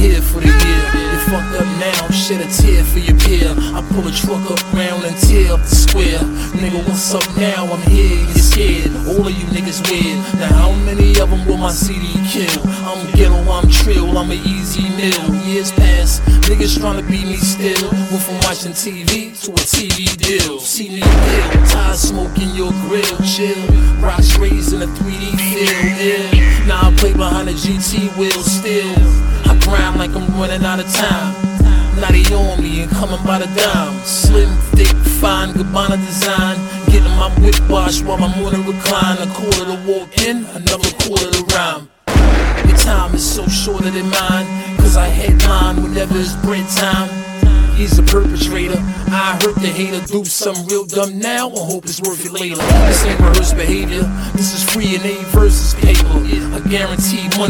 here for the year. You fucked up now, shed a tear for your peer. I pull a truck up round and tear up the square. Nigga, what's up now? I'm here, you're scared. All of you niggas weird. Now how many of them will my CD kill? I'm ghetto, I'm trill, I'm an easy meal. Years pass, niggas tryna beat me still. Went from watching TV to a TV deal. See me ill, tired smoking your grill. Chill, rocks raised in a 3D field. Yeah. Now I play behind a GT wheel still. I grind like I'm running out of time. Now they on me and coming by the dime. Slim, thick, fine, Gabbana design. Getting my whip washed while I'm on a recline. A quarter to walk in, another quarter to rhyme. Your time is so shorter than mine, cause I headline whenever it's bread time. He's a perpetrator. I hurt the hater. Do something real dumb now, I hope it's worth it later. This ain't rehearsed behavior. This is free and A versus paper. I guarantee money.